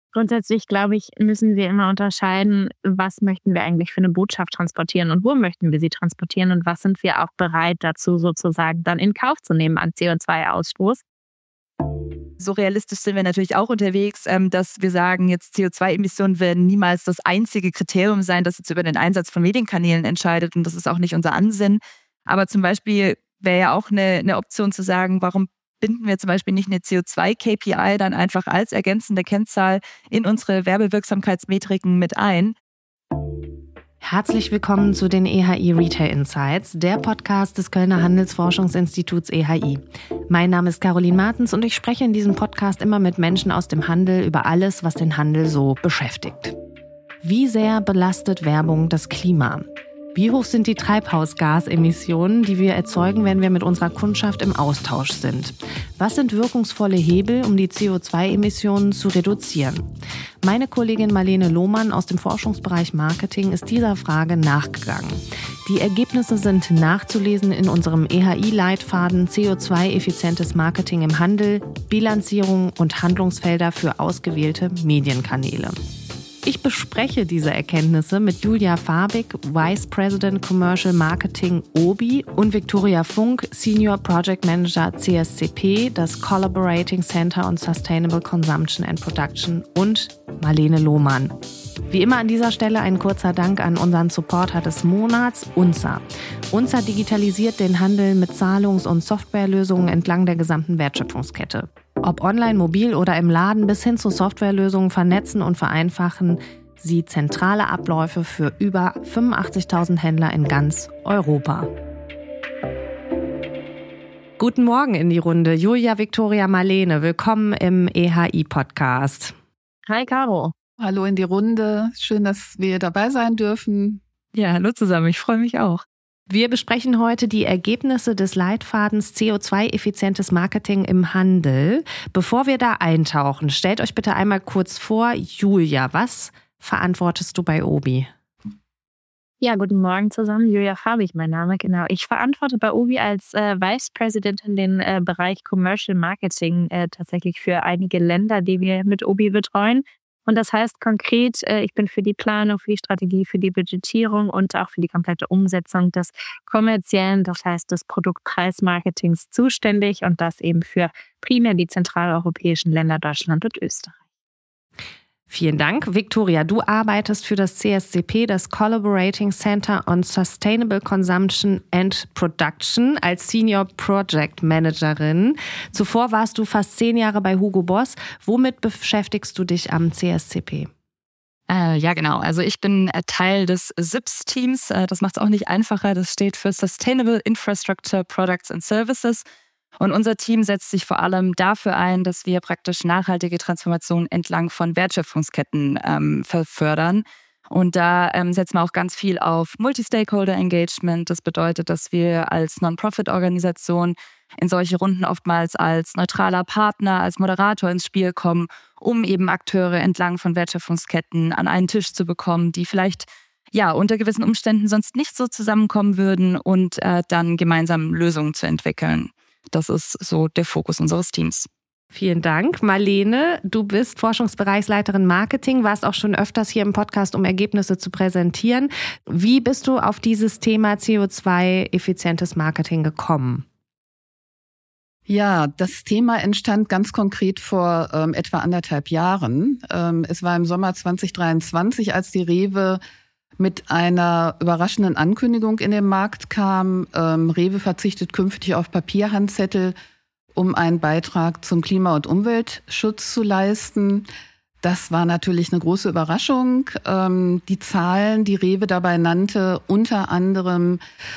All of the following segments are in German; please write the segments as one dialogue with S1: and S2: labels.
S1: Grundsätzlich, glaube ich, müssen wir immer unterscheiden, was möchten wir eigentlich für eine Botschaft transportieren und wo möchten wir sie transportieren und was sind wir auch bereit dazu sozusagen dann in Kauf zu nehmen an CO2-Ausstoß.
S2: So realistisch sind wir natürlich auch unterwegs, dass wir sagen, jetzt CO2-Emissionen werden niemals das einzige Kriterium sein, das jetzt über den Einsatz von Medienkanälen entscheidet. Und das ist auch nicht unser Ansinnen. Aber zum Beispiel wäre ja auch eine Option zu sagen, warum binden wir zum Beispiel nicht eine CO2-KPI dann einfach als ergänzende Kennzahl in unsere Werbewirksamkeitsmetriken mit ein.
S3: Herzlich willkommen zu den EHI Retail Insights, der Podcast des Kölner Handelsforschungsinstituts EHI. Mein Name ist Caroline Martens und ich spreche in diesem Podcast immer mit Menschen aus dem Handel über alles, was den Handel so beschäftigt. Wie sehr belastet Werbung das Klima? Wie hoch sind die Treibhausgasemissionen, die wir erzeugen, wenn wir mit unserer Kundschaft im Austausch sind? Was sind wirkungsvolle Hebel, um die CO2-Emissionen zu reduzieren? Meine Kollegin Marlene Lohmann aus dem Forschungsbereich Marketing ist dieser Frage nachgegangen. Die Ergebnisse sind nachzulesen in unserem EHI-Leitfaden CO2-effizientes Marketing im Handel, Bilanzierung und Handlungsfelder für ausgewählte Medienkanäle. Ich bespreche diese Erkenntnisse mit Julia Fabig, Vice President Commercial Marketing OBI und Viktoria Funk, Senior Project Manager CSCP, das Collaborating Center on Sustainable Consumption and Production und Marlene Lohmann. Wie immer an dieser Stelle ein kurzer Dank an unseren Supporter des Monats, UNZA. UNZA digitalisiert den Handel mit Zahlungs- und Softwarelösungen entlang der gesamten Wertschöpfungskette. Ob online, mobil oder im Laden bis hin zu Softwarelösungen vernetzen und vereinfachen sie zentrale Abläufe für über 85.000 Händler in ganz Europa. Guten Morgen in die Runde. Julia, Viktoria, Marlene, willkommen im EHI-Podcast.
S1: Hi Caro.
S4: Hallo in die Runde. Schön, dass wir dabei sein dürfen.
S2: Ja, hallo zusammen. Ich freue mich auch.
S3: Wir besprechen heute die Ergebnisse des Leitfadens CO2-effizientes Marketing im Handel. Bevor wir da eintauchen, stellt euch bitte einmal kurz vor, Julia, was verantwortest du bei OBI?
S1: Ja, guten Morgen zusammen. Julia Fabig, mein Name, genau. Ich verantworte bei OBI als Vice Presidentin den Bereich Commercial Marketing tatsächlich für einige Länder, die wir mit OBI betreuen. Und das heißt konkret, ich bin für die Planung, für die Strategie, für die Budgetierung und auch für die komplette Umsetzung des kommerziellen, das heißt des Produktpreismarketings zuständig und das eben für primär die zentraleuropäischen Länder Deutschland und Österreich.
S3: Vielen Dank. Viktoria, du arbeitest für das CSCP, das Collaborating Center on Sustainable Consumption and Production, als Senior Project Managerin. Zuvor warst du fast 10 Jahre bei Hugo Boss. Womit beschäftigst du dich am CSCP?
S2: Ja, genau. Also ich bin Teil des SIPS-Teams. Das macht es auch nicht einfacher. Das steht für Sustainable Infrastructure Products and Services. Und unser Team setzt sich vor allem dafür ein, dass wir praktisch nachhaltige Transformation entlang von Wertschöpfungsketten fördern. Und da setzen wir auch ganz viel auf Multi-Stakeholder-Engagement. Das bedeutet, dass wir als Non-Profit-Organisation in solche Runden oftmals als neutraler Partner, als Moderator ins Spiel kommen, um eben Akteure entlang von Wertschöpfungsketten an einen Tisch zu bekommen, die vielleicht unter gewissen Umständen sonst nicht so zusammenkommen würden und dann gemeinsam Lösungen zu entwickeln. Das ist so der Fokus unseres Teams.
S3: Vielen Dank. Marlene, du bist Forschungsbereichsleiterin Marketing, warst auch schon öfters hier im Podcast, um Ergebnisse zu präsentieren. Wie bist du auf dieses Thema CO2-effizientes Marketing gekommen?
S4: Ja, das Thema entstand ganz konkret vor etwa 1,5 Jahren. Es war im Sommer 2023, als die Rewe mit einer überraschenden Ankündigung in den Markt kam. Rewe verzichtet künftig auf Papierhandzettel, um einen Beitrag zum Klima- und Umweltschutz zu leisten. Das war natürlich eine große Überraschung. Die Zahlen, die Rewe dabei nannte, unter anderem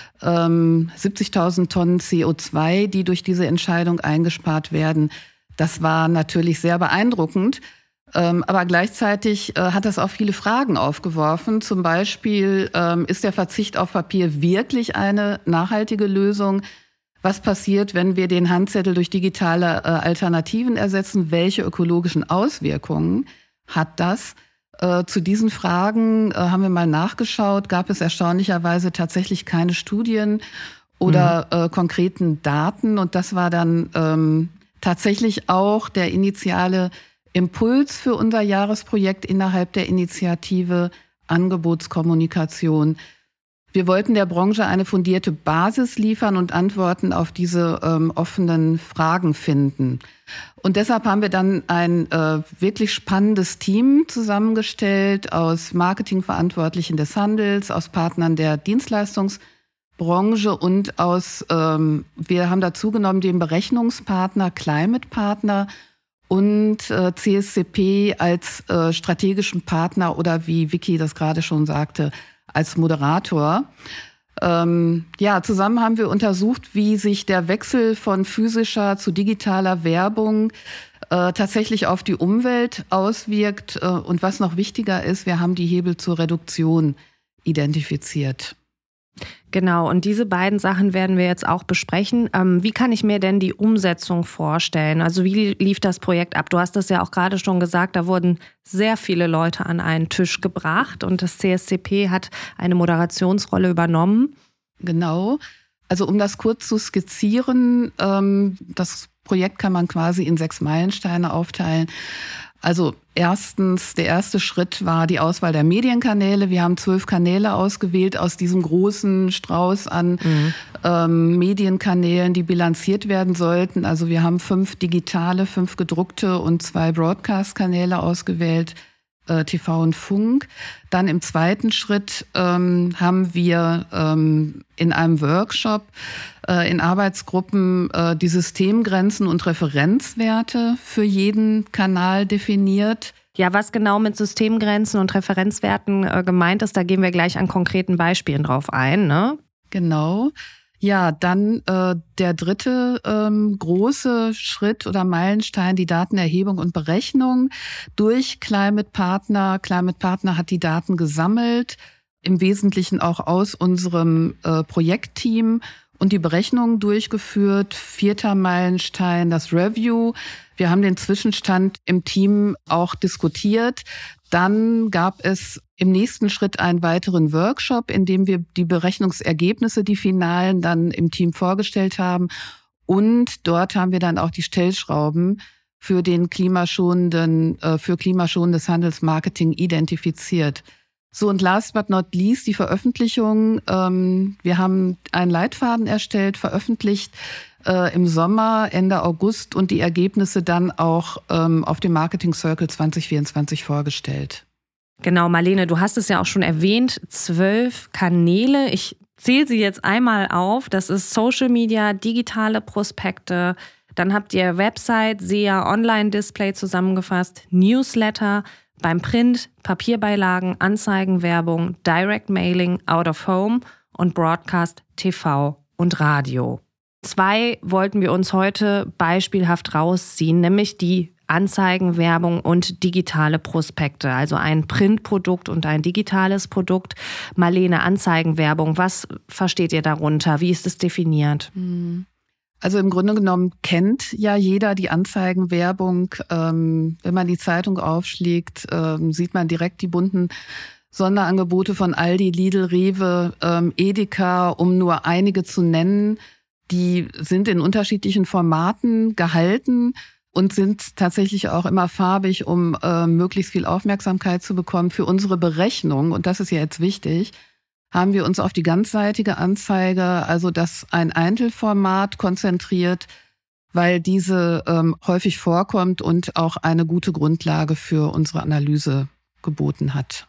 S4: 70.000 Tonnen CO2, die durch diese Entscheidung eingespart werden, das war natürlich sehr beeindruckend. Aber gleichzeitig hat das auch viele Fragen aufgeworfen. Zum Beispiel, ist der Verzicht auf Papier wirklich eine nachhaltige Lösung? Was passiert, wenn wir den Handzettel durch digitale Alternativen ersetzen? Welche ökologischen Auswirkungen hat das? Zu diesen Fragen haben wir mal nachgeschaut. Gab es erstaunlicherweise tatsächlich keine Studien oder konkreten Daten. Und das war dann tatsächlich auch der initiale Impuls für unser Jahresprojekt innerhalb der Initiative Angebotskommunikation. Wir wollten der Branche eine fundierte Basis liefern und Antworten auf diese offenen Fragen finden. Und deshalb haben wir dann ein wirklich spannendes Team zusammengestellt aus Marketingverantwortlichen des Handels, aus Partnern der Dienstleistungsbranche und wir haben dazu genommen den Berechnungspartner Climate Partner und CSCP als strategischen Partner oder wie Vicky das gerade schon sagte, als Moderator. Zusammen haben wir untersucht, wie sich der Wechsel von physischer zu digitaler Werbung tatsächlich auf die Umwelt auswirkt. Und was noch wichtiger ist, wir haben die Hebel zur Reduktion identifiziert.
S3: Genau, und diese beiden Sachen werden wir jetzt auch besprechen. Wie kann ich mir denn die Umsetzung vorstellen? Also wie lief das Projekt ab? Du hast es ja auch gerade schon gesagt, da wurden sehr viele Leute an einen Tisch gebracht und das CSCP hat eine Moderationsrolle übernommen.
S4: Genau, also um das kurz zu skizzieren, das Projekt kann man quasi in 6 Meilensteine aufteilen. Also erstens, der erste Schritt war die Auswahl der Medienkanäle. Wir haben 12 Kanäle ausgewählt aus diesem großen Strauß an Medienkanälen, die bilanziert werden sollten. Also wir haben 5 digitale, 5 gedruckte und 2 Broadcast-Kanäle ausgewählt, TV und Funk. Dann im zweiten Schritt haben wir in einem Workshop in Arbeitsgruppen die Systemgrenzen und Referenzwerte für jeden Kanal definiert.
S3: Ja, was genau mit Systemgrenzen und Referenzwerten gemeint ist, da gehen wir gleich an konkreten Beispielen drauf ein, ne?
S4: Genau. Ja, dann der dritte große Schritt oder Meilenstein, die Datenerhebung und Berechnung durch Climate Partner. Climate Partner hat die Daten gesammelt, im Wesentlichen auch aus unserem Projektteam und die Berechnungen durchgeführt. 4. Meilenstein, das Review. Wir haben den Zwischenstand im Team auch diskutiert. Dann gab es im nächsten Schritt einen weiteren Workshop, in dem wir die Berechnungsergebnisse, die finalen, dann im Team vorgestellt haben. Und dort haben wir dann auch die Stellschrauben für klimaschonendes Handelsmarketing identifiziert. So, und last but not least die Veröffentlichung. Wir haben einen Leitfaden erstellt, veröffentlicht im Sommer, Ende August und die Ergebnisse dann auch auf dem Marketing Circle 2024 vorgestellt.
S3: Genau, Marlene, du hast es ja auch schon erwähnt, 12 Kanäle. Ich zähle sie jetzt einmal auf. Das ist Social Media, digitale Prospekte, dann habt ihr Website, SEA, Online-Display zusammengefasst, Newsletter, beim Print, Papierbeilagen, Anzeigenwerbung, Direct Mailing, Out of Home und Broadcast, TV und Radio. 2 wollten wir uns heute beispielhaft rausziehen, nämlich die Anzeigenwerbung und digitale Prospekte, also ein Printprodukt und ein digitales Produkt. Marlene, Anzeigenwerbung, was versteht ihr darunter? Wie ist es definiert?
S4: Also im Grunde genommen kennt ja jeder die Anzeigenwerbung. Wenn man die Zeitung aufschlägt, sieht man direkt die bunten Sonderangebote von Aldi, Lidl, Rewe, Edeka, um nur einige zu nennen. Die sind in unterschiedlichen Formaten gehalten und sind tatsächlich auch immer farbig, um möglichst viel Aufmerksamkeit zu bekommen. Für unsere Berechnung, und das ist ja jetzt wichtig, haben wir uns auf die ganzseitige Anzeige, also das ein Einzelformat konzentriert, weil diese häufig vorkommt und auch eine gute Grundlage für unsere Analyse geboten hat.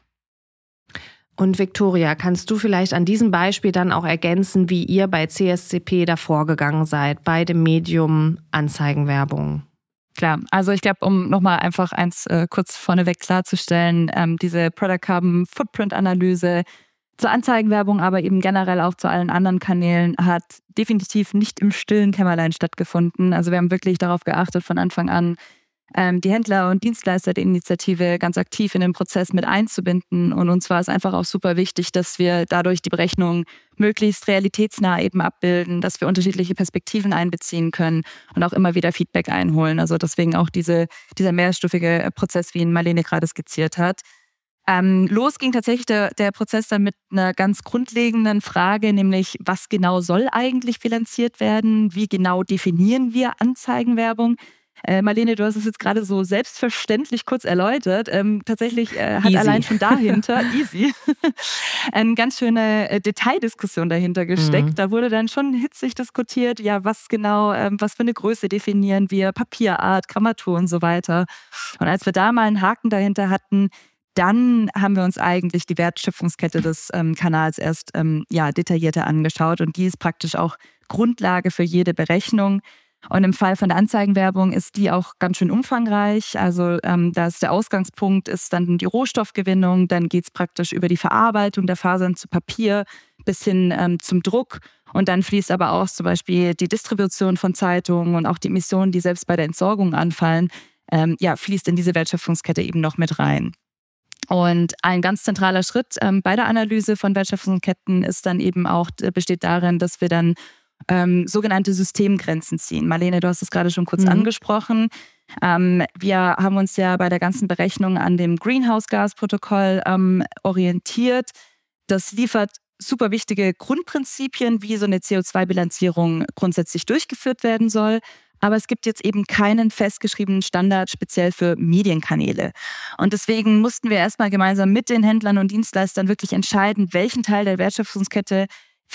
S3: Und Viktoria, kannst du vielleicht an diesem Beispiel dann auch ergänzen, wie ihr bei CSCP da vorgegangen seid, bei dem Medium Anzeigenwerbung?
S2: Klar, also ich glaube, um nochmal einfach eins kurz vorneweg klarzustellen, diese Product Carbon Footprint Analyse zur Anzeigenwerbung, aber eben generell auch zu allen anderen Kanälen hat definitiv nicht im stillen Kämmerlein stattgefunden. Also wir haben wirklich darauf geachtet, von Anfang an die Händler und Dienstleister der Initiative ganz aktiv in den Prozess mit einzubinden. Und uns war es einfach auch super wichtig, dass wir dadurch die Berechnung möglichst realitätsnah eben abbilden, dass wir unterschiedliche Perspektiven einbeziehen können und auch immer wieder Feedback einholen. Also deswegen auch dieser mehrstufige Prozess, wie ihn Marlene gerade skizziert hat. Los ging tatsächlich der Prozess dann mit einer ganz grundlegenden Frage, nämlich was genau soll eigentlich bilanziert werden? Wie genau definieren wir Anzeigenwerbung? Marlene, du hast es jetzt gerade so selbstverständlich kurz erläutert. Tatsächlich hat easy. Allein schon dahinter, easy, eine ganz schöne Detaildiskussion dahinter gesteckt. Da wurde dann schon hitzig diskutiert, ja, was genau, was für eine Größe definieren wir, Papierart, Grammatur und so weiter. Und als wir da mal einen Haken dahinter hatten, dann haben wir uns eigentlich die Wertschöpfungskette des Kanals erst detaillierter angeschaut. Und die ist praktisch auch Grundlage für jede Berechnung. Und im Fall von der Anzeigenwerbung ist die auch ganz schön umfangreich. Also da ist der Ausgangspunkt ist dann die Rohstoffgewinnung, dann geht es praktisch über die Verarbeitung der Fasern zu Papier bis hin zum Druck. Und dann fließt aber auch zum Beispiel die Distribution von Zeitungen und auch die Emissionen, die selbst bei der Entsorgung anfallen, fließt in diese Wertschöpfungskette eben noch mit rein. Und ein ganz zentraler Schritt bei der Analyse von Wertschöpfungsketten ist dann eben auch, besteht darin, dass wir dann sogenannte Systemgrenzen ziehen. Marlene, du hast es gerade schon kurz angesprochen. Wir haben uns ja bei der ganzen Berechnung an dem Greenhouse-Gas-Protokoll orientiert. Das liefert super wichtige Grundprinzipien, wie so eine CO2-Bilanzierung grundsätzlich durchgeführt werden soll. Aber es gibt jetzt eben keinen festgeschriebenen Standard speziell für Medienkanäle. Und deswegen mussten wir erstmal gemeinsam mit den Händlern und Dienstleistern wirklich entscheiden, welchen Teil der Wertschöpfungskette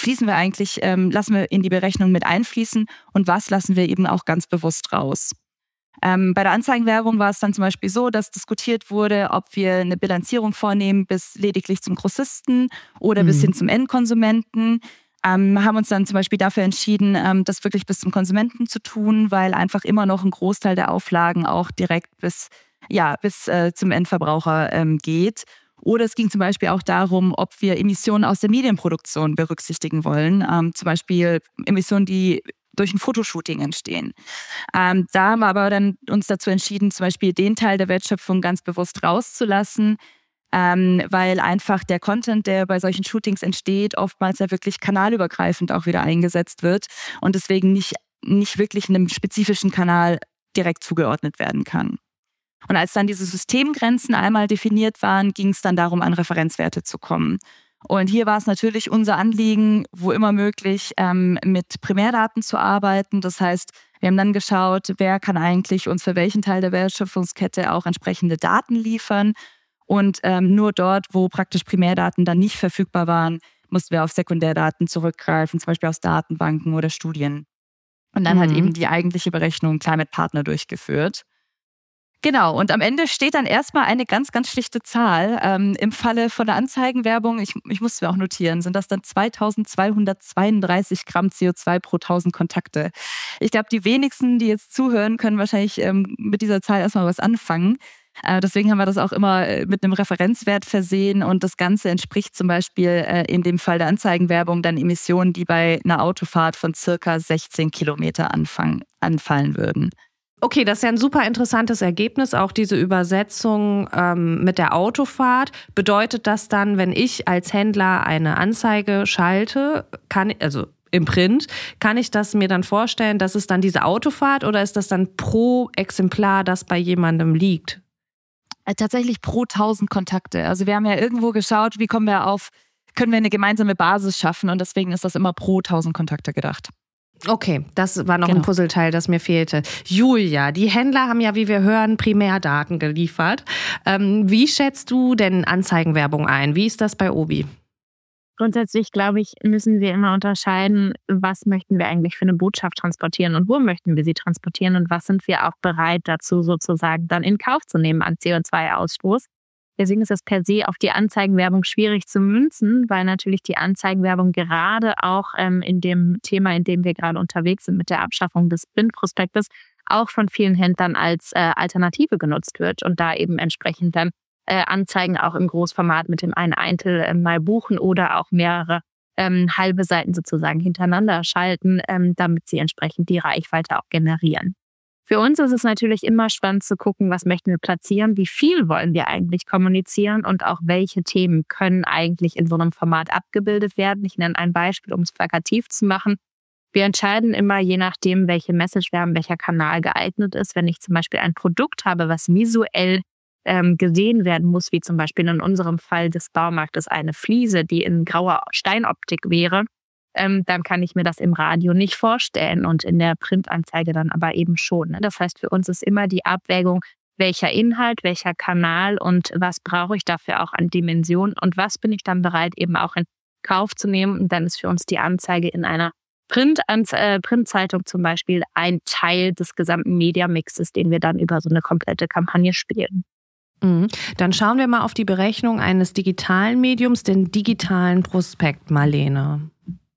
S2: lassen wir in die Berechnung mit einfließen und was lassen wir eben auch ganz bewusst raus. Bei der Anzeigenwerbung war es dann zum Beispiel so, dass diskutiert wurde, ob wir eine Bilanzierung vornehmen bis lediglich zum Grossisten oder bis hin zum Endkonsumenten. Haben uns dann zum Beispiel dafür entschieden, das wirklich bis zum Konsumenten zu tun, weil einfach immer noch ein Großteil der Auflagen auch direkt bis zum Endverbraucher geht. Oder es ging zum Beispiel auch darum, ob wir Emissionen aus der Medienproduktion berücksichtigen wollen. Zum Beispiel Emissionen, die durch ein Fotoshooting entstehen. Da haben wir aber dann uns dazu entschieden, zum Beispiel den Teil der Wertschöpfung ganz bewusst rauszulassen, weil einfach der Content, der bei solchen Shootings entsteht, oftmals ja wirklich kanalübergreifend auch wieder eingesetzt wird und deswegen nicht wirklich einem spezifischen Kanal direkt zugeordnet werden kann. Und als dann diese Systemgrenzen einmal definiert waren, ging es dann darum, an Referenzwerte zu kommen. Und hier war es natürlich unser Anliegen, wo immer möglich, mit Primärdaten zu arbeiten. Das heißt, wir haben dann geschaut, wer kann eigentlich uns für welchen Teil der Wertschöpfungskette auch entsprechende Daten liefern. Und nur dort, wo praktisch Primärdaten dann nicht verfügbar waren, mussten wir auf Sekundärdaten zurückgreifen, zum Beispiel aus Datenbanken oder Studien. Und dann hat eben die eigentliche Berechnung Climate Partner durchgeführt. Genau, und am Ende steht dann erstmal eine ganz, ganz schlichte Zahl. Im Falle von der Anzeigenwerbung, ich muss es mir auch notieren, sind das dann 2232 Gramm CO2 pro 1000 Kontakte. Ich glaube, die wenigsten, die jetzt zuhören, können wahrscheinlich mit dieser Zahl erstmal was anfangen. Deswegen haben wir das auch immer mit einem Referenzwert versehen und das Ganze entspricht zum Beispiel in dem Fall der Anzeigenwerbung dann Emissionen, die bei einer Autofahrt von circa 16 Kilometer anfallen würden.
S3: Okay, das ist ja ein super interessantes Ergebnis, auch diese Übersetzung mit der Autofahrt. Bedeutet das dann, wenn ich als Händler eine Anzeige schalte, im Print, kann ich das mir dann vorstellen, dass es dann diese Autofahrt oder ist das dann pro Exemplar, das bei jemandem liegt?
S2: Tatsächlich pro 1000 Kontakte. Also wir haben ja irgendwo geschaut, können wir eine gemeinsame Basis schaffen und deswegen ist das immer pro 1000 Kontakte gedacht.
S3: Okay, das war noch ein Puzzleteil, das mir fehlte. Julia, die Händler haben ja, wie wir hören, Primärdaten geliefert. Wie schätzt du denn Anzeigenwerbung ein? Wie ist das bei Obi?
S1: Grundsätzlich, glaube ich, müssen wir immer unterscheiden, was möchten wir eigentlich für eine Botschaft transportieren und wo möchten wir sie transportieren und was sind wir auch bereit dazu sozusagen dann in Kauf zu nehmen an CO2-Ausstoß. Deswegen ist es per se auf die Anzeigenwerbung schwierig zu münzen, weil natürlich die Anzeigenwerbung gerade auch in dem Thema, in dem wir gerade unterwegs sind, mit der Abschaffung des Printprospektes, auch von vielen Händlern als Alternative genutzt wird und da eben entsprechend dann Anzeigen auch im Großformat mit dem einen Eintel mal buchen oder auch mehrere halbe Seiten sozusagen hintereinander schalten, damit sie entsprechend die Reichweite auch generieren. Für uns ist es natürlich immer spannend zu gucken, was möchten wir platzieren, wie viel wollen wir eigentlich kommunizieren und auch welche Themen können eigentlich in so einem Format abgebildet werden. Ich nenne ein Beispiel, um es plakativ zu machen. Wir entscheiden immer, je nachdem, welche Message welcher Kanal geeignet ist. Wenn ich zum Beispiel ein Produkt habe, was visuell gesehen werden muss, wie zum Beispiel in unserem Fall des Baumarktes eine Fliese, die in grauer Steinoptik wäre, dann kann ich mir das im Radio nicht vorstellen und in der Printanzeige dann aber eben schon. Ne? Das heißt, für uns ist immer die Abwägung, welcher Inhalt, welcher Kanal und was brauche ich dafür auch an Dimension und was bin ich dann bereit eben auch in Kauf zu nehmen. Und dann ist für uns die Anzeige in einer Printzeitung zum Beispiel ein Teil des gesamten Mediamixes, den wir dann über so eine komplette Kampagne spielen.
S3: Dann schauen wir mal auf die Berechnung eines digitalen Mediums, den digitalen Prospekt, Marlene.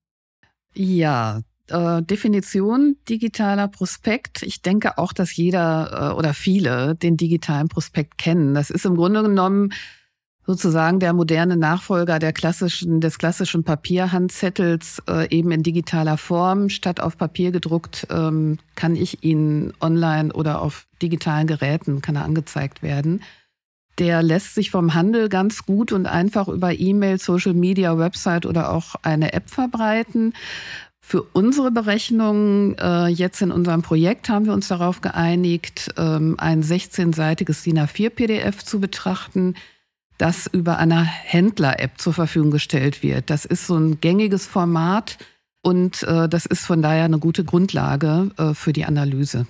S4: Ja, Definition digitaler Prospekt. Ich denke auch, dass jeder oder viele den digitalen Prospekt kennen. Das ist im Grunde genommen sozusagen der moderne Nachfolger des klassischen Papierhandzettels, eben in digitaler Form. Statt auf Papier gedruckt, kann ich ihn online oder auf digitalen Geräten, kann er angezeigt werden. Der lässt sich vom Handel ganz gut und einfach über E-Mail, Social Media, Website oder auch eine App verbreiten. Für unsere Berechnungen jetzt in unserem Projekt haben wir uns darauf geeinigt, ein 16-seitiges DIN A4-PDF zu betrachten, das über eine Händler-App zur Verfügung gestellt wird. Das ist so ein gängiges Format und das ist von daher eine gute Grundlage für die Analyse.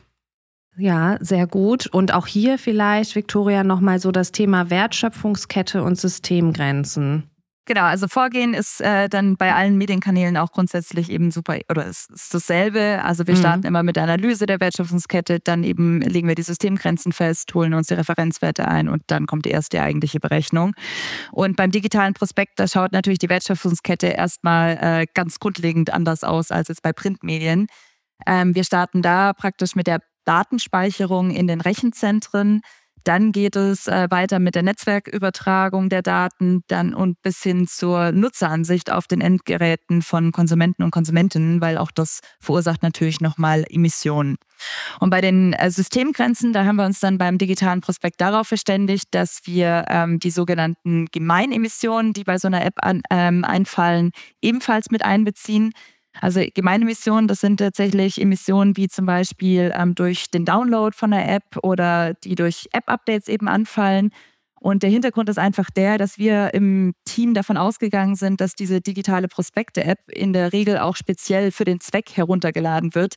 S3: Ja, sehr gut. Und auch hier vielleicht, Viktoria, nochmal so das Thema Wertschöpfungskette und Systemgrenzen.
S2: Genau, also Vorgehen ist dann bei allen Medienkanälen auch grundsätzlich eben super, oder es ist dasselbe. Also wir starten immer mit der Analyse der Wertschöpfungskette, dann eben legen wir die Systemgrenzen fest, holen uns die Referenzwerte ein und dann kommt erst die eigentliche Berechnung. Und beim digitalen Prospekt, da schaut natürlich die Wertschöpfungskette erstmal ganz grundlegend anders aus als jetzt bei Printmedien. Wir starten da praktisch mit der Datenspeicherung in den Rechenzentren. Dann geht es weiter mit der Netzwerkübertragung der Daten dann und bis hin zur Nutzeransicht auf den Endgeräten von Konsumenten und Konsumentinnen, weil auch das verursacht natürlich nochmal Emissionen. Und bei den Systemgrenzen, da haben wir uns dann beim digitalen Prospekt darauf verständigt, dass wir die sogenannten Gemeinemissionen, die bei so einer App einfallen, ebenfalls mit einbeziehen. Also Gemeinemissionen, das sind tatsächlich Emissionen wie zum Beispiel durch den Download von der App oder die durch App-Updates eben anfallen. Und der Hintergrund ist einfach der, dass wir im Team davon ausgegangen sind, dass diese digitale Prospekte-App in der Regel auch speziell für den Zweck heruntergeladen wird,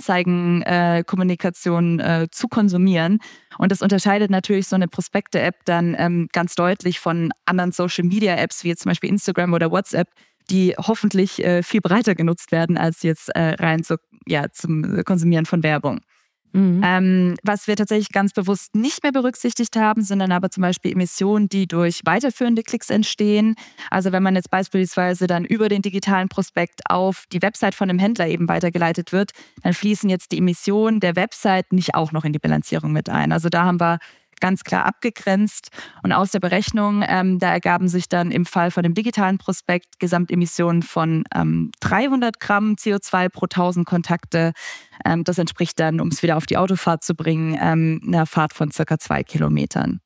S2: Anzeigenkommunikation zu konsumieren. Und das unterscheidet natürlich so eine Prospekte-App dann ganz deutlich von anderen Social-Media-Apps wie jetzt zum Beispiel Instagram oder WhatsApp, die hoffentlich viel breiter genutzt werden als jetzt rein zum Konsumieren von Werbung. Was wir tatsächlich ganz bewusst nicht mehr berücksichtigt haben, sind dann aber zum Beispiel Emissionen, die durch weiterführende Klicks entstehen. Also wenn man jetzt beispielsweise dann über den digitalen Prospekt auf die Website von einem Händler eben weitergeleitet wird, dann fließen jetzt die Emissionen der Website nicht auch noch in die Bilanzierung mit ein. Also da haben wir ganz klar abgegrenzt. Und aus der Berechnung, da ergaben sich dann im Fall von dem digitalen Prospekt Gesamtemissionen von 300 Gramm CO2 pro 1000 Kontakte. Das entspricht dann, um es wieder auf die Autofahrt zu bringen, einer Fahrt von circa 2 Kilometern.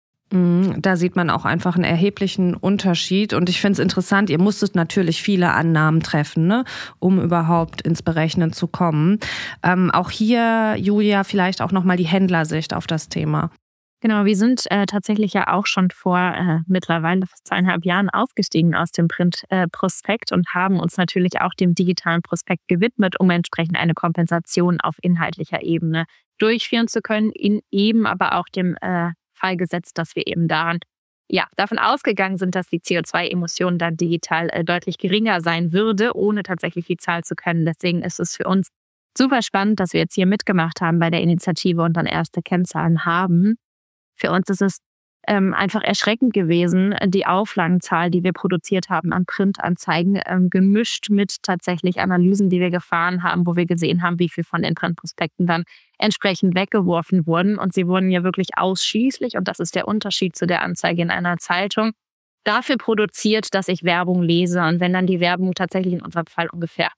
S3: Da sieht man auch einfach einen erheblichen Unterschied. Und ich finde es interessant, ihr musstet natürlich viele Annahmen treffen, ne, um überhaupt ins Berechnen zu kommen. Auch hier, Julia, vielleicht auch nochmal die Händlersicht auf das Thema.
S1: Genau, wir sind tatsächlich ja auch schon vor mittlerweile fast 2,5 Jahren aufgestiegen aus dem Print-Prospekt und haben uns natürlich auch dem digitalen Prospekt gewidmet, um entsprechend eine Kompensation auf inhaltlicher Ebene durchführen zu können, in eben aber auch dem Fall gesetzt, dass wir eben davon ausgegangen sind, dass die CO2-Emission dann digital deutlich geringer sein würde, ohne tatsächlich die Zahl zu können. Deswegen ist es für uns super spannend, dass wir jetzt hier mitgemacht haben bei der Initiative und dann erste Kennzahlen haben. Für uns ist es einfach erschreckend gewesen, die Auflagenzahl, die wir produziert haben an Printanzeigen, gemischt mit tatsächlich Analysen, die wir gefahren haben, wo wir gesehen haben, wie viel von den Printprospekten dann entsprechend weggeworfen wurden. Und sie wurden ja wirklich ausschließlich, und das ist der Unterschied zu der Anzeige in einer Zeitung, dafür produziert, dass ich Werbung lese. Und wenn dann die Werbung tatsächlich in unserem Fall ungefähr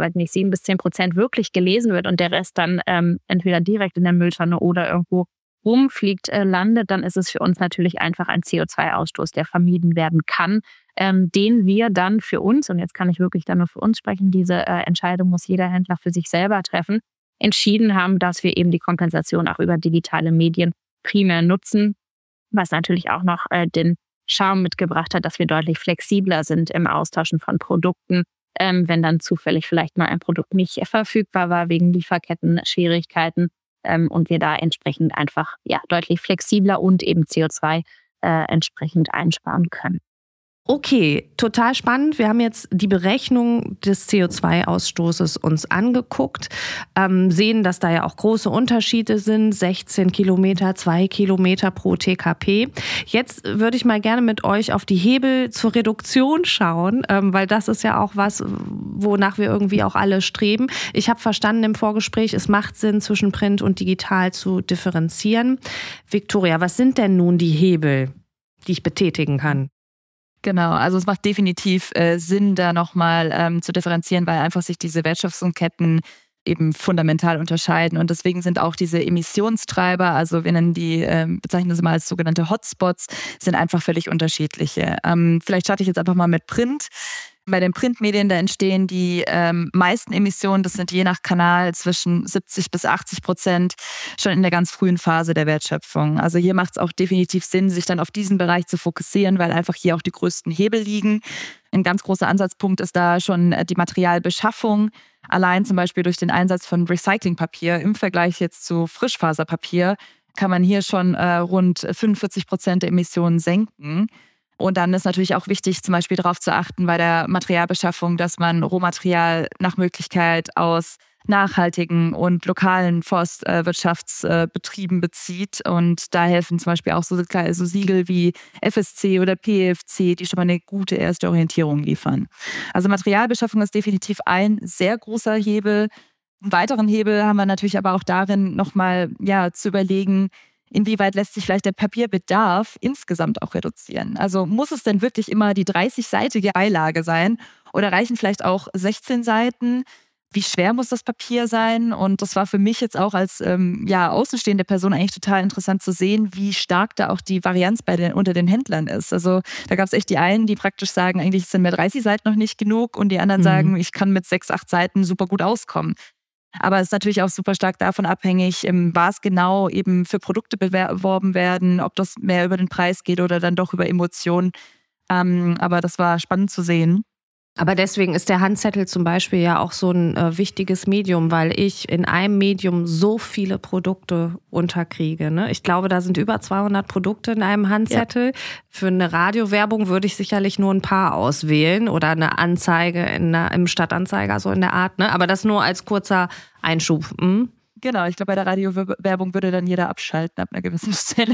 S1: 7-10% wirklich gelesen wird und der Rest dann entweder direkt in der Mülltonne oder irgendwo rumfliegt, landet, dann ist es für uns natürlich einfach ein CO2-Ausstoß, der vermieden werden kann, den wir dann für uns, und jetzt kann ich wirklich dann nur für uns sprechen, diese Entscheidung muss jeder Händler für sich selber treffen, entschieden haben, dass wir eben die Kompensation auch über digitale Medien primär nutzen, was natürlich auch noch den Charme mitgebracht hat, dass wir deutlich flexibler sind im Austauschen von Produkten wenn dann zufällig vielleicht mal ein Produkt nicht verfügbar war wegen Lieferketten-Schwierigkeiten und wir da entsprechend einfach deutlich flexibler und eben CO2 entsprechend einsparen können.
S3: Okay, total spannend. Wir haben jetzt die Berechnung des CO2-Ausstoßes uns angeguckt, sehen, dass da ja auch große Unterschiede sind, 16 Kilometer, 2 Kilometer pro TKP. Jetzt würde ich mal gerne mit euch auf die Hebel zur Reduktion schauen, weil das ist ja auch was, wonach wir irgendwie auch alle streben. Ich habe verstanden im Vorgespräch, es macht Sinn, zwischen Print und Digital zu differenzieren. Viktoria, was sind denn nun die Hebel, die ich betätigen kann?
S2: Genau, also es macht definitiv Sinn, da nochmal zu differenzieren, weil einfach sich diese Wertschöpfungsketten eben fundamental unterscheiden. Und deswegen sind auch diese Emissionstreiber, also wir nennen die, bezeichnen sie mal als sogenannte Hotspots, sind einfach völlig unterschiedliche. Vielleicht starte ich jetzt einfach mal mit Print. Bei den Printmedien, da entstehen die meisten Emissionen, das sind je nach Kanal zwischen 70-80% schon in der ganz frühen Phase der Wertschöpfung. Also hier macht es auch definitiv Sinn, sich dann auf diesen Bereich zu fokussieren, weil einfach hier auch die größten Hebel liegen. Ein ganz großer Ansatzpunkt ist da schon die Materialbeschaffung. Allein zum Beispiel durch den Einsatz von Recyclingpapier im Vergleich jetzt zu Frischfaserpapier kann man hier schon rund 45% der Emissionen senken. Und dann ist natürlich auch wichtig, zum Beispiel darauf zu achten bei der Materialbeschaffung, dass man Rohmaterial nach Möglichkeit aus nachhaltigen und lokalen Forstwirtschaftsbetrieben bezieht. Und da helfen zum Beispiel auch so Siegel wie FSC oder PEFC, die schon mal eine gute erste Orientierung liefern. Also Materialbeschaffung ist definitiv ein sehr großer Hebel. Einen weiteren Hebel haben wir natürlich aber auch darin, nochmal zu überlegen, inwieweit lässt sich vielleicht der Papierbedarf insgesamt auch reduzieren? Also muss es denn wirklich immer die 30-seitige Beilage sein oder reichen vielleicht auch 16 Seiten? Wie schwer muss das Papier sein? Und das war für mich jetzt auch als außenstehende Person eigentlich total interessant zu sehen, wie stark da auch die Varianz unter den Händlern ist. Also da gab es echt die einen, die praktisch sagen, eigentlich sind mir 30 Seiten noch nicht genug und die anderen sagen, ich kann mit 6, 8 Seiten super gut auskommen. Aber es ist natürlich auch super stark davon abhängig, was genau eben für Produkte beworben werden, ob das mehr über den Preis geht oder dann doch über Emotionen. Aber das war spannend zu sehen.
S3: Aber deswegen ist der Handzettel zum Beispiel ja auch so ein wichtiges Medium, weil ich in einem Medium so viele Produkte unterkriege. Ne? Ich glaube, da sind über 200 Produkte in einem Handzettel. Ja. Für eine Radiowerbung würde ich sicherlich nur ein paar auswählen oder eine Anzeige im Stadtanzeiger, so in der Art. Ne? Aber das nur als kurzer Einschub.
S2: Genau, ich glaube, bei der Radiowerbung würde dann jeder abschalten ab einer gewissen Stelle.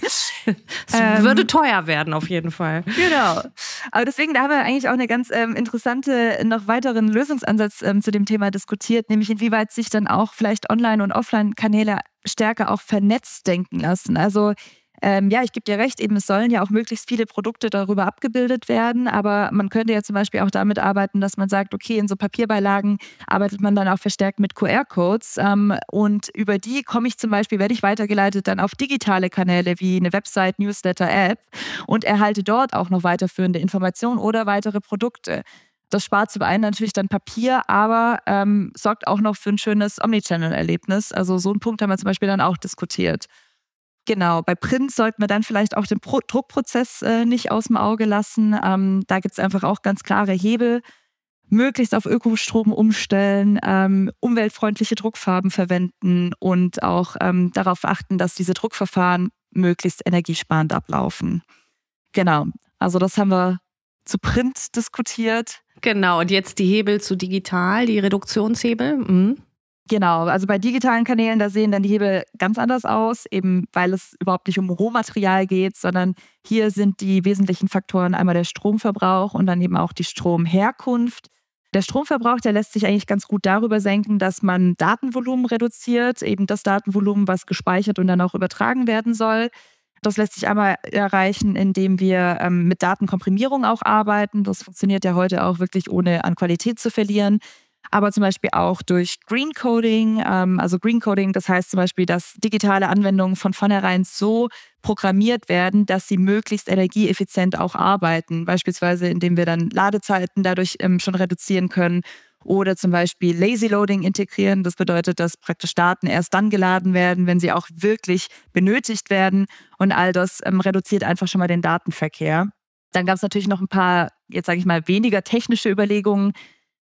S3: Es würde teuer werden, auf jeden Fall.
S2: Genau. Aber deswegen, da haben wir eigentlich auch eine ganz interessante, noch weiteren Lösungsansatz zu dem Thema diskutiert, nämlich inwieweit sich dann auch vielleicht Online- und Offline-Kanäle stärker auch vernetzt denken lassen. Also ich gebe dir recht, eben es sollen ja auch möglichst viele Produkte darüber abgebildet werden, aber man könnte ja zum Beispiel auch damit arbeiten, dass man sagt, okay, in so Papierbeilagen arbeitet man dann auch verstärkt mit QR-Codes und über die werde ich weitergeleitet dann auf digitale Kanäle wie eine Website, Newsletter, App und erhalte dort auch noch weiterführende Informationen oder weitere Produkte. Das spart zum einen natürlich dann Papier, aber sorgt auch noch für ein schönes Omnichannel-Erlebnis. Also so einen Punkt haben wir zum Beispiel dann auch diskutiert. Genau, bei Print sollten wir dann vielleicht auch den Druckprozess nicht aus dem Auge lassen. Da gibt es einfach auch ganz klare Hebel. Möglichst auf Ökostrom umstellen, umweltfreundliche Druckfarben verwenden und auch darauf achten, dass diese Druckverfahren möglichst energiesparend ablaufen. Genau, also das haben wir zu Print diskutiert.
S3: Genau, und jetzt die Hebel zu digital, die Reduktionshebel.
S2: Genau, also bei digitalen Kanälen, da sehen dann die Hebel ganz anders aus, eben weil es überhaupt nicht um Rohmaterial geht, sondern hier sind die wesentlichen Faktoren einmal der Stromverbrauch und dann eben auch die Stromherkunft. Der Stromverbrauch, der lässt sich eigentlich ganz gut darüber senken, dass man Datenvolumen reduziert, eben das Datenvolumen, was gespeichert und dann auch übertragen werden soll. Das lässt sich einmal erreichen, indem wir mit Datenkomprimierung auch arbeiten. Das funktioniert ja heute auch wirklich ohne an Qualität zu verlieren. Aber zum Beispiel auch durch Green Coding. Also Green Coding, das heißt zum Beispiel, dass digitale Anwendungen von vornherein so programmiert werden, dass sie möglichst energieeffizient auch arbeiten. Beispielsweise, indem wir dann Ladezeiten dadurch schon reduzieren können. Oder zum Beispiel Lazy Loading integrieren. Das bedeutet, dass praktisch Daten erst dann geladen werden, wenn sie auch wirklich benötigt werden. Und all das reduziert einfach schon mal den Datenverkehr. Dann gab es natürlich noch ein paar, jetzt sage ich mal, weniger technische Überlegungen.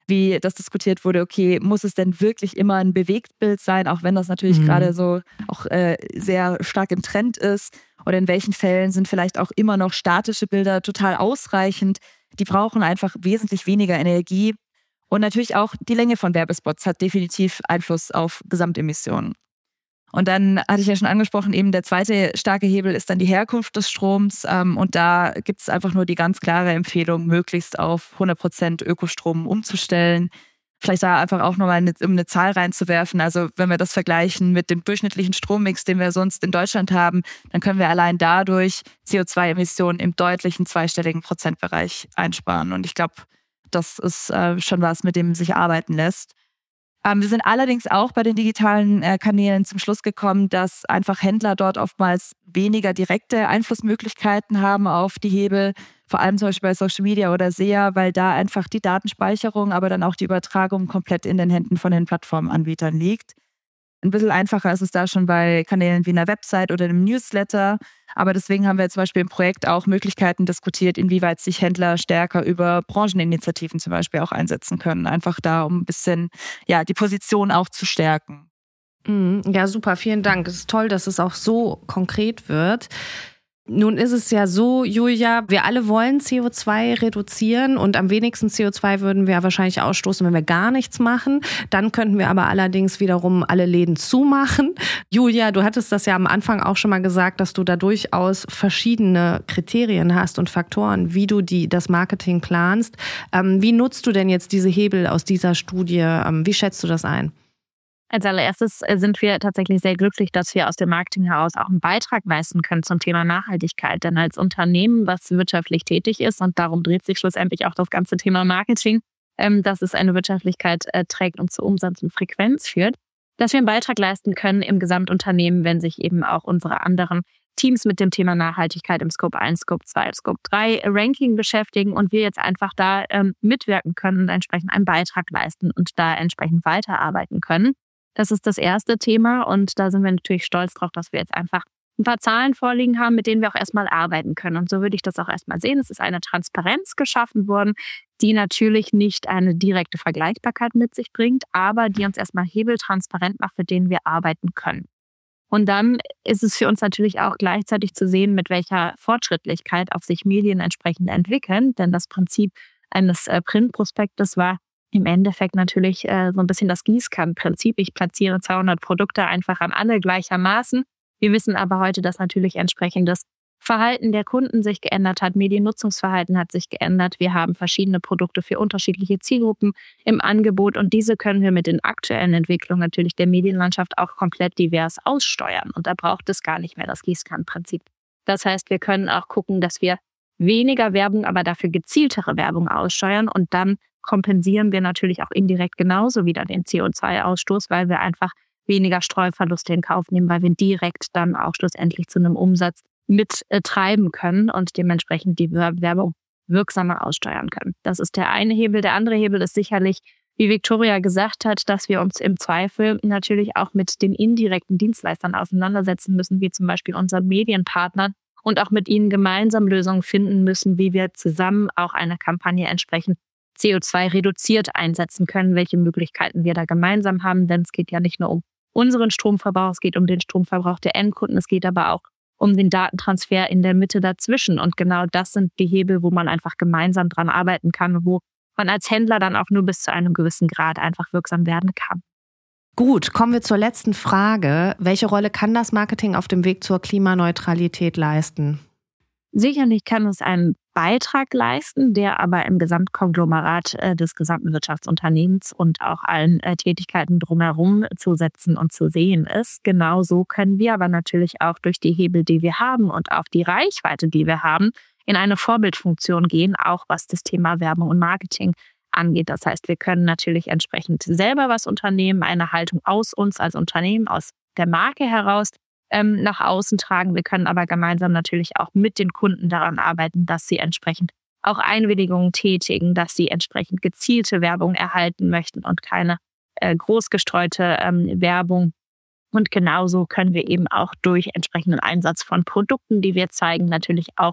S2: wie das diskutiert wurde, okay, muss es denn wirklich immer ein Bewegtbild sein, auch wenn das natürlich gerade so auch sehr stark im Trend ist? Oder in welchen Fällen sind vielleicht auch immer noch statische Bilder total ausreichend? Die brauchen einfach wesentlich weniger Energie. Und natürlich auch die Länge von Werbespots hat definitiv Einfluss auf Gesamtemissionen. Und dann hatte ich ja schon angesprochen, eben der zweite starke Hebel ist dann die Herkunft des Stroms. Und da gibt es einfach nur die ganz klare Empfehlung, möglichst auf 100% Ökostrom umzustellen. Vielleicht da einfach auch nochmal um eine Zahl reinzuwerfen. Also wenn wir das vergleichen mit dem durchschnittlichen Strommix, den wir sonst in Deutschland haben, dann können wir allein dadurch CO2-Emissionen im deutlichen zweistelligen Prozentbereich einsparen. Und ich glaube, das ist schon was, mit dem sich arbeiten lässt. Wir sind allerdings auch bei den digitalen Kanälen zum Schluss gekommen, dass einfach Händler dort oftmals weniger direkte Einflussmöglichkeiten haben auf die Hebel, vor allem zum Beispiel bei Social Media oder SEA, weil da einfach die Datenspeicherung, aber dann auch die Übertragung komplett in den Händen von den Plattformanbietern liegt. Ein bisschen einfacher ist es da schon bei Kanälen wie einer Website oder einem Newsletter. Aber deswegen haben wir zum Beispiel im Projekt auch Möglichkeiten diskutiert, inwieweit sich Händler stärker über Brancheninitiativen zum Beispiel auch einsetzen können. Einfach da, um ein bisschen die Position auch zu stärken.
S3: Ja, super, vielen Dank. Es ist toll, dass es auch so konkret wird. Nun ist es ja so, Julia, wir alle wollen CO2 reduzieren und am wenigsten CO2 würden wir wahrscheinlich ausstoßen, wenn wir gar nichts machen. Dann könnten wir aber allerdings wiederum alle Läden zumachen. Julia, du hattest das ja am Anfang auch schon mal gesagt, dass du da durchaus verschiedene Kriterien hast und Faktoren, wie du das Marketing planst. Wie nutzt du denn jetzt diese Hebel aus dieser Studie? Wie schätzt du das ein?
S1: Als allererstes sind wir tatsächlich sehr glücklich, dass wir aus dem Marketing heraus auch einen Beitrag leisten können zum Thema Nachhaltigkeit. Denn als Unternehmen, was wirtschaftlich tätig ist, und darum dreht sich schlussendlich auch das ganze Thema Marketing, dass es eine Wirtschaftlichkeit trägt und zu Umsatz und Frequenz führt, dass wir einen Beitrag leisten können im Gesamtunternehmen, wenn sich eben auch unsere anderen Teams mit dem Thema Nachhaltigkeit im Scope 1, Scope 2, Scope 3 Ranking beschäftigen und wir jetzt einfach da mitwirken können und entsprechend einen Beitrag leisten und da entsprechend weiterarbeiten können. Das ist das erste Thema und da sind wir natürlich stolz drauf, dass wir jetzt einfach ein paar Zahlen vorliegen haben, mit denen wir auch erstmal arbeiten können. Und so würde ich das auch erstmal sehen. Es ist eine Transparenz geschaffen worden, die natürlich nicht eine direkte Vergleichbarkeit mit sich bringt, aber die uns erstmal Hebel transparent macht, mit denen wir arbeiten können. Und dann ist es für uns natürlich auch gleichzeitig zu sehen, mit welcher Fortschrittlichkeit auch sich Medien entsprechend entwickeln. Denn das Prinzip eines Printprospektes war im Endeffekt natürlich so ein bisschen das Gießkannenprinzip. Ich platziere 200 Produkte einfach an alle gleichermaßen. Wir wissen aber heute, dass natürlich entsprechend das Verhalten der Kunden sich geändert hat. Mediennutzungsverhalten hat sich geändert. Wir haben verschiedene Produkte für unterschiedliche Zielgruppen im Angebot und diese können wir mit den aktuellen Entwicklungen natürlich der Medienlandschaft auch komplett divers aussteuern. Und da braucht es gar nicht mehr das Gießkannenprinzip. Das heißt, wir können auch gucken, dass wir weniger Werbung, aber dafür gezieltere Werbung aussteuern und dann kompensieren wir natürlich auch indirekt genauso wieder den CO2-Ausstoß, weil wir einfach weniger Streuverluste in Kauf nehmen, weil wir direkt dann auch schlussendlich zu einem Umsatz mit treiben können und dementsprechend die Werbung wirksamer aussteuern können. Das ist der eine Hebel. Der andere Hebel ist sicherlich, wie Victoria gesagt hat, dass wir uns im Zweifel natürlich auch mit den indirekten Dienstleistern auseinandersetzen müssen, wie zum Beispiel unseren Medienpartnern und auch mit ihnen gemeinsam Lösungen finden müssen, wie wir zusammen auch eine Kampagne entsprechend CO2 reduziert einsetzen können, welche Möglichkeiten wir da gemeinsam haben. Denn es geht ja nicht nur um unseren Stromverbrauch, es geht um den Stromverbrauch der Endkunden, es geht aber auch um den Datentransfer in der Mitte dazwischen. Und genau das sind die Hebel, wo man einfach gemeinsam dran arbeiten kann, wo man als Händler dann auch nur bis zu einem gewissen Grad einfach wirksam werden kann.
S3: Gut, kommen wir zur letzten Frage. Welche Rolle kann das Marketing auf dem Weg zur Klimaneutralität leisten?
S1: Sicherlich kann es einen Beitrag leisten, der aber im Gesamtkonglomerat des gesamten Wirtschaftsunternehmens und auch allen Tätigkeiten drumherum zu setzen und zu sehen ist. Genauso können wir aber natürlich auch durch die Hebel, die wir haben und auch die Reichweite, die wir haben, in eine Vorbildfunktion gehen, auch was das Thema Werbung und Marketing angeht. Das heißt, wir können natürlich entsprechend selber was unternehmen, eine Haltung aus uns als Unternehmen, aus der Marke heraus nach außen tragen. Wir können aber gemeinsam natürlich auch mit den Kunden daran arbeiten, dass sie entsprechend auch Einwilligungen tätigen, dass sie entsprechend gezielte Werbung erhalten möchten und keine groß gestreute Werbung. Und genauso können wir eben auch durch entsprechenden Einsatz von Produkten, die wir zeigen, natürlich auch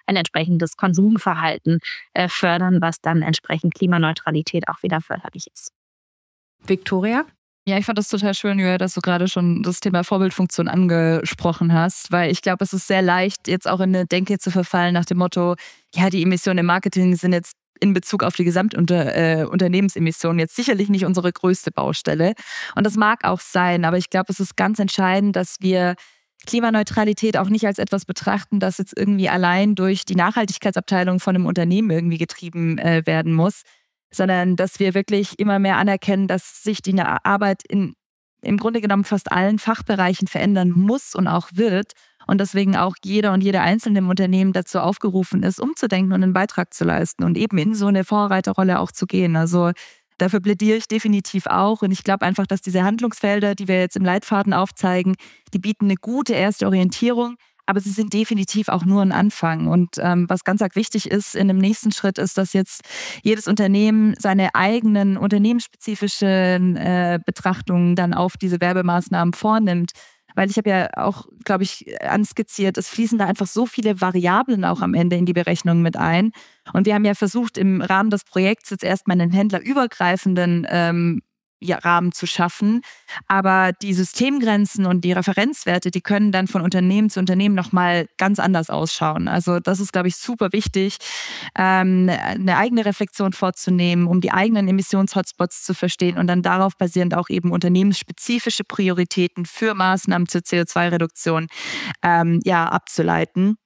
S1: ein entsprechendes Konsumverhalten fördern, was dann entsprechend Klimaneutralität auch wieder förderlich ist.
S3: Victoria?
S2: Ja, ich fand das total schön, Julia, dass du gerade schon das Thema Vorbildfunktion angesprochen hast, weil ich glaube, es ist sehr leicht, jetzt auch in eine Denke zu verfallen nach dem Motto, ja, die Emissionen im Marketing sind jetzt in Bezug auf die Gesamtunternehmensemissionen jetzt sicherlich nicht unsere größte Baustelle. Und das mag auch sein, aber ich glaube, es ist ganz entscheidend, dass wir Klimaneutralität auch nicht als etwas betrachten, das jetzt irgendwie allein durch die Nachhaltigkeitsabteilung von einem Unternehmen irgendwie getrieben werden muss, sondern dass wir wirklich immer mehr anerkennen, dass sich die Arbeit im Grunde genommen fast allen Fachbereichen verändern muss und auch wird und deswegen auch jeder und jede Einzelne im Unternehmen dazu aufgerufen ist, umzudenken und einen Beitrag zu leisten und eben in so eine Vorreiterrolle auch zu gehen. Also dafür plädiere ich definitiv auch und ich glaube einfach, dass diese Handlungsfelder, die wir jetzt im Leitfaden aufzeigen, die bieten eine gute erste Orientierung, aber sie sind definitiv auch nur ein Anfang. Und was ganz arg wichtig ist in dem nächsten Schritt, ist, dass jetzt jedes Unternehmen seine eigenen unternehmensspezifischen Betrachtungen dann auf diese Werbemaßnahmen vornimmt. Weil ich habe ja auch, glaube ich, anskizziert, es fließen da einfach so viele Variablen auch am Ende in die Berechnung mit ein. Und wir haben ja versucht, im Rahmen des Projekts jetzt erstmal einen händlerübergreifenden Rahmen zu schaffen. Aber die Systemgrenzen und die Referenzwerte, die können dann von Unternehmen zu Unternehmen nochmal ganz anders ausschauen. Also das ist, glaube ich, super wichtig, eine eigene Reflexion vorzunehmen, um die eigenen Emissionshotspots zu verstehen und dann darauf basierend auch eben unternehmensspezifische Prioritäten für Maßnahmen zur CO2-Reduktion abzuleiten.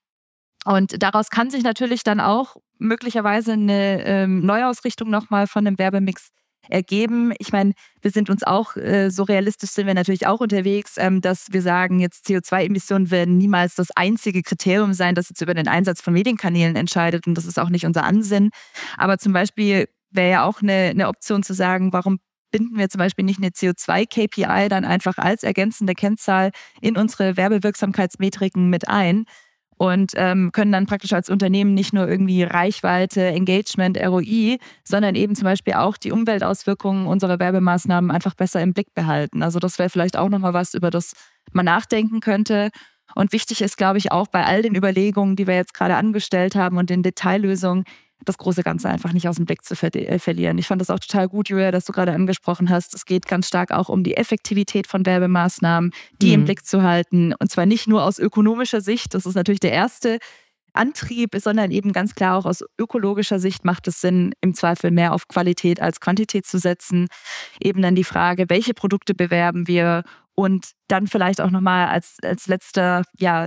S2: Und daraus kann sich natürlich dann auch möglicherweise eine Neuausrichtung nochmal von einem Werbemix ergeben. Ich meine, wir sind uns auch, so realistisch sind wir natürlich auch unterwegs, dass wir sagen, jetzt CO2-Emissionen werden niemals das einzige Kriterium sein, das jetzt über den Einsatz von Medienkanälen entscheidet und das ist auch nicht unser Ansinnen. Aber zum Beispiel wäre ja auch eine Option zu sagen, warum binden wir zum Beispiel nicht eine CO2-KPI dann einfach als ergänzende Kennzahl in unsere Werbewirksamkeitsmetriken mit ein und können dann praktisch als Unternehmen nicht nur irgendwie Reichweite, Engagement, ROI, sondern eben zum Beispiel auch die Umweltauswirkungen unserer Werbemaßnahmen einfach besser im Blick behalten. Also das wäre vielleicht auch nochmal was, über das man nachdenken könnte. Und wichtig ist, glaube ich, auch bei all den Überlegungen, die wir jetzt gerade angestellt haben und den Detaillösungen, das große Ganze einfach nicht aus dem Blick zu verlieren. Ich fand das auch total gut, Julia, dass du gerade angesprochen hast. Es geht ganz stark auch um die Effektivität von Werbemaßnahmen, die im Blick zu halten. Und zwar nicht nur aus ökonomischer Sicht, das ist natürlich der erste Antrieb, sondern eben ganz klar auch aus ökologischer Sicht macht es Sinn, im Zweifel mehr auf Qualität als Quantität zu setzen. Eben dann die Frage, welche Produkte bewerben wir und dann vielleicht auch nochmal als letzter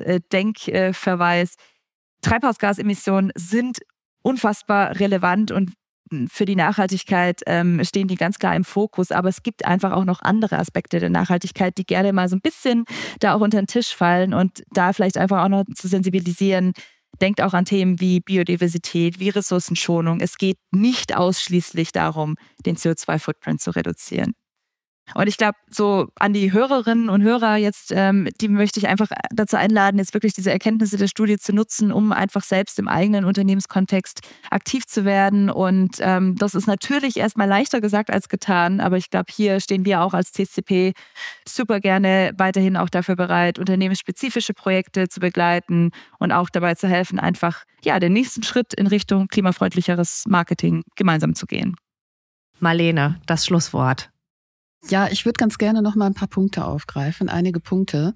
S2: Denkverweis, Treibhausgasemissionen sind unfassbar relevant und für die Nachhaltigkeit stehen die ganz klar im Fokus. Aber es gibt einfach auch noch andere Aspekte der Nachhaltigkeit, die gerne mal so ein bisschen da auch unter den Tisch fallen und da vielleicht einfach auch noch zu sensibilisieren. Denkt auch an Themen wie Biodiversität, wie Ressourcenschonung. Es geht nicht ausschließlich darum, den CO2-Footprint zu reduzieren. Und ich glaube, so an die Hörerinnen und Hörer jetzt, die möchte ich einfach dazu einladen, jetzt wirklich diese Erkenntnisse der Studie zu nutzen, um einfach selbst im eigenen Unternehmenskontext aktiv zu werden. Und das ist natürlich erstmal leichter gesagt als getan, aber ich glaube, hier stehen wir auch als TCP super gerne weiterhin auch dafür bereit, unternehmensspezifische Projekte zu begleiten und auch dabei zu helfen, einfach den nächsten Schritt in Richtung klimafreundlicheres Marketing gemeinsam zu gehen.
S3: Marlene, das Schlusswort.
S4: Ja, ich würde ganz gerne noch mal ein paar Punkte aufgreifen, einige Punkte.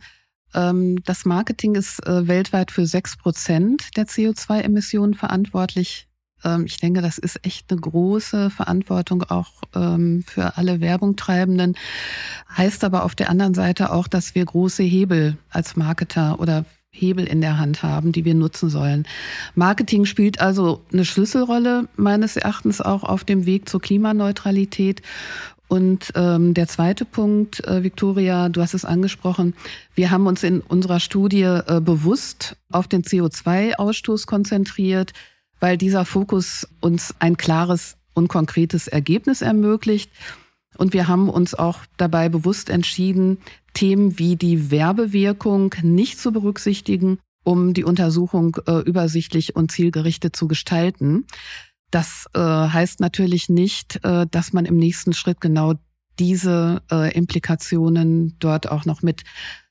S4: Das Marketing ist weltweit für 6% der CO2-Emissionen verantwortlich. Ich denke, das ist echt eine große Verantwortung auch für alle Werbungtreibenden. Heißt aber auf der anderen Seite auch, dass wir große Hebel als Marketer oder Hebel in der Hand haben, die wir nutzen sollen. Marketing spielt also eine Schlüsselrolle meines Erachtens auch auf dem Weg zur Klimaneutralität. Und der zweite Punkt, Victoria, du hast es angesprochen, wir haben uns in unserer Studie bewusst auf den CO2-Ausstoß konzentriert, weil dieser Fokus uns ein klares und konkretes Ergebnis ermöglicht. Und wir haben uns auch dabei bewusst entschieden, Themen wie die Werbewirkung nicht zu berücksichtigen, um die Untersuchung übersichtlich und zielgerichtet zu gestalten. Das heißt natürlich nicht, dass man im nächsten Schritt genau diese Implikationen dort auch noch mit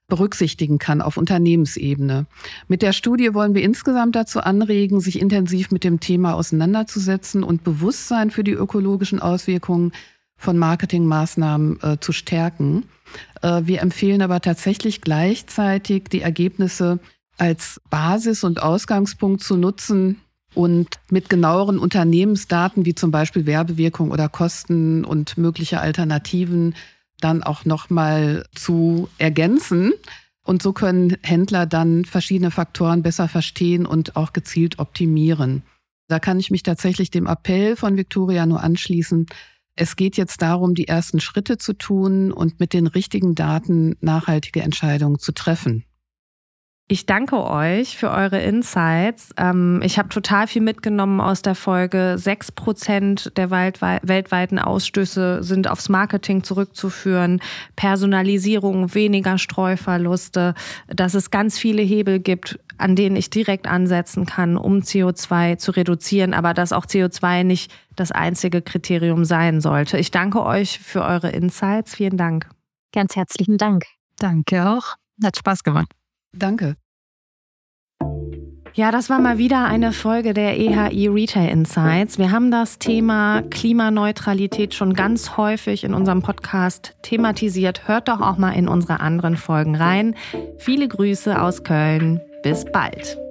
S4: berücksichtigen kann auf Unternehmensebene. Mit der Studie wollen wir insgesamt dazu anregen, sich intensiv mit dem Thema auseinanderzusetzen und Bewusstsein für die ökologischen Auswirkungen von Marketingmaßnahmen zu stärken. Wir empfehlen aber tatsächlich gleichzeitig, die Ergebnisse als Basis und Ausgangspunkt zu nutzen und mit genaueren Unternehmensdaten wie zum Beispiel Werbewirkung oder Kosten und mögliche Alternativen dann auch nochmal zu ergänzen. Und so können Händler dann verschiedene Faktoren besser verstehen und auch gezielt optimieren. Da kann ich mich tatsächlich dem Appell von Viktoria nur anschließen. Es geht jetzt darum, die ersten Schritte zu tun und mit den richtigen Daten nachhaltige Entscheidungen zu treffen.
S3: Ich danke euch für eure Insights. Ich habe total viel mitgenommen aus der Folge. 6% der weltweiten Ausstöße sind aufs Marketing zurückzuführen. Personalisierung, weniger Streuverluste. Dass es ganz viele Hebel gibt, an denen ich direkt ansetzen kann, um CO2 zu reduzieren. Aber dass auch CO2 nicht das einzige Kriterium sein sollte. Ich danke euch für eure Insights. Vielen Dank.
S1: Ganz herzlichen Dank.
S2: Danke auch. Hat Spaß gemacht.
S4: Danke.
S3: Ja, das war mal wieder eine Folge der EHI Retail Insights. Wir haben das Thema Klimaneutralität schon ganz häufig in unserem Podcast thematisiert. Hört doch auch mal in unsere anderen Folgen rein. Viele Grüße aus Köln. Bis bald.